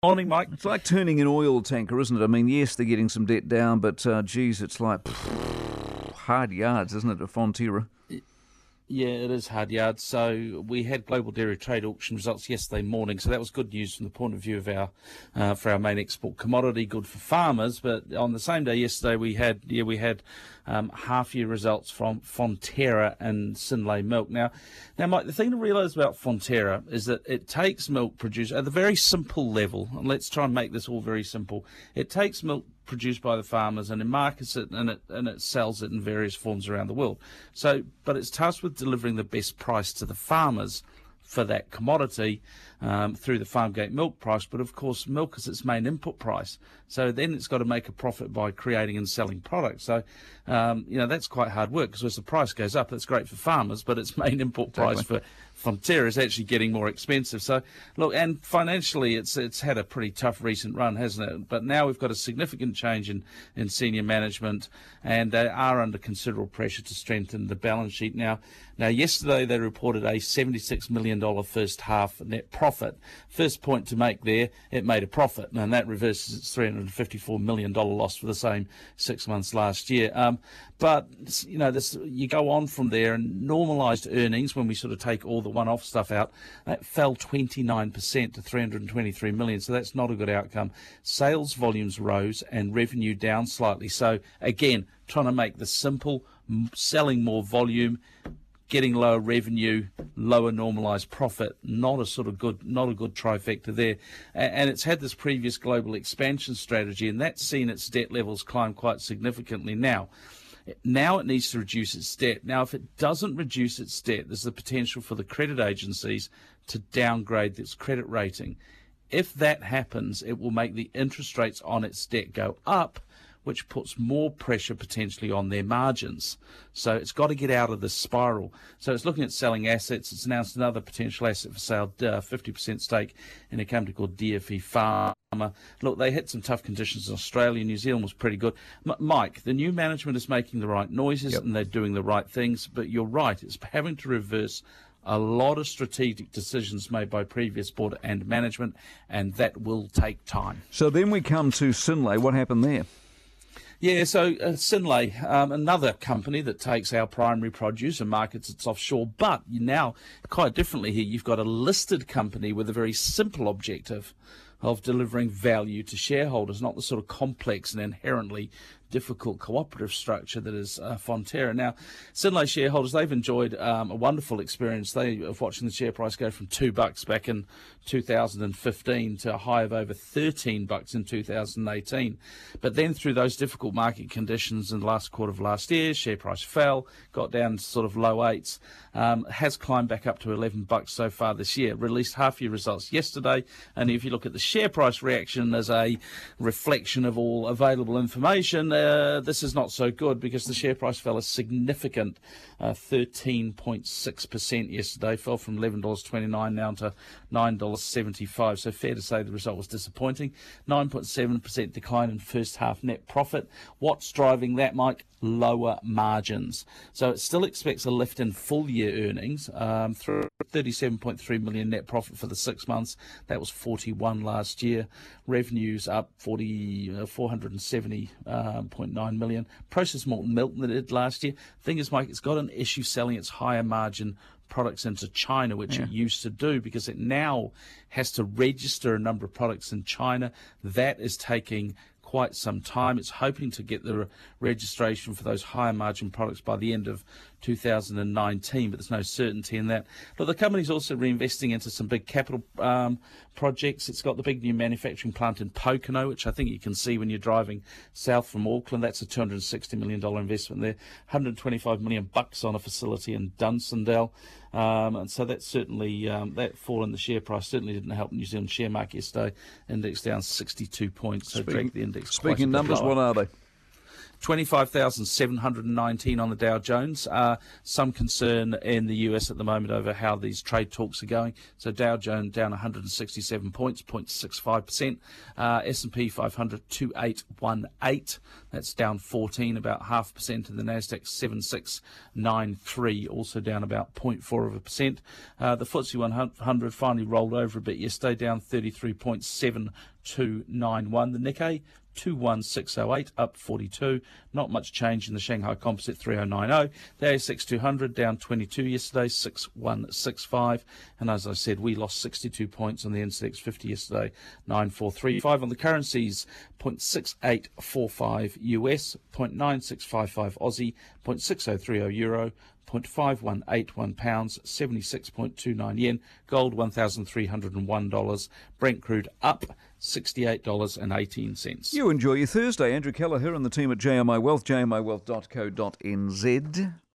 Morning, Mike. It's like turning an oil tanker, isn't it? I mean, yes, they're getting some debt down, but geez, it's like hard yards, isn't it, at Fonterra? Yeah, it is hard yards. So we had global dairy trade auction results yesterday morning, so that was good news from the point of view of our for our main export commodity, good for farmers. But on the same day yesterday, we had half-year results from Fonterra and Synlait Milk. Now, Mike, the thing to realise about Fonterra is that it takes milk produced at the very simple level, and let's try and make this all very simple. It takes milk produced by the farmers and it markets it and it sells it in various forms around the world. So, but it's tasked with delivering the best price to the farmers for that commodity through the Farmgate milk price. But of course, milk is its main input price. So then it's got to make a profit by creating and selling products. So, that's quite hard work, because as the price goes up, it's great for farmers, but its main input price for Fonterra is actually getting more expensive. So, look, and financially, it's had a pretty tough recent run, hasn't it? But now we've got a significant change in senior management, and they are under considerable pressure to strengthen the balance sheet. Now, yesterday they reported a $76 million first half net profit. First point to make there, it made a profit, and that reverses its $354 million loss for the same 6 months last year. But you go on from there, and normalised earnings, when we sort of take all the one-off stuff out, that fell 29% to $323 million. So that's not a good outcome. Sales volumes rose and revenue down slightly. So again, trying to make this simple, selling more volume, getting lower revenue, lower normalised profit, not a good trifecta there. And it's had this previous global expansion strategy, and that's seen its debt levels climb quite significantly now. Now it needs to reduce its debt. Now, if it doesn't reduce its debt, there's the potential for the credit agencies to downgrade its credit rating. If that happens, it will make the interest rates on its debt go up, which puts more pressure potentially on their margins. So it's got to get out of this spiral. So it's looking at selling assets. It's announced another potential asset for sale, 50% stake in a company called DFE Pharma. Look, they hit some tough conditions in Australia. New Zealand was pretty good. Mike, the new management is making the right noises, and they're doing the right things, but you're right, it's having to reverse a lot of strategic decisions made by previous board and management, and that will take time. So then we come to Synlait. What happened there? Yeah, so Synlait, another company that takes our primary produce and markets it offshore, but now, quite differently here, you've got a listed company with a very simple objective of delivering value to shareholders, not the sort of complex and inherently difficult cooperative structure that is Fonterra. Now, Synlait shareholders, they've enjoyed a wonderful experience. They of watching the share price go from $2 back in 2015 to a high of over $13 in 2018. But then through those difficult market conditions in the last quarter of last year, share price fell, got down to sort of low eights, has climbed back up to $11 so far this year. Released half-year results yesterday, and if you look at the share price reaction as a reflection of all available information, this is not so good, because the share price fell a significant 13.6% yesterday, fell from $11.29 now to $9.75. So fair to say the result was disappointing. 9.7% decline in first half net profit. What's driving that, Mike? Lower margins. So it still expects a lift in full year earnings, through $37.3 million net profit for the 6 months. That was 41 last year. Revenues up 470.9 million. Processed malt and milk than it did last year. Thing is, Mike, it's got an issue selling its higher margin products into China, which it used to do, because it now has to register a number of products in China. That is taking quite some time. It's hoping to get the registration for those higher margin products by the end of 2019, but there's no certainty in that. But the company's also reinvesting into some big capital projects. It's got the big new manufacturing plant in Pokeno, which I think you can see when you're driving south from Auckland. That's a $260 million investment there. $125 million on a facility in Dunsandel. And so that certainly, that fall in the share price certainly didn't help New Zealand share market yesterday. Index down 62 points, so dragged the index. Speaking numbers, what are they? 25,719 on the Dow Jones. Some concern in the US at the moment over how these trade talks are going. So Dow Jones down 167 points, 0.65%. S&P 500, 2818. That's down 14, about 0.5%. And the Nasdaq 7693, also down about 0.4%. The FTSE 100 finally rolled over a bit yesterday, down 33.7 291. The Nikkei 21608 up 42. Not much change in the Shanghai Composite 3090. The ASX 200 down 22 yesterday, 6165. And as I said, we lost 62 points on the NZX 50 yesterday, 9435. On the currencies, 0.6845 US, 0.9655 Aussie, 0.6030 Euro, 0.5181 pounds, 76.29 yen, gold $1,301, Brent crude up $68.18. You enjoy your Thursday. Andrew Kelleher and the team at JMI Wealth, jmiwealth.co.nz.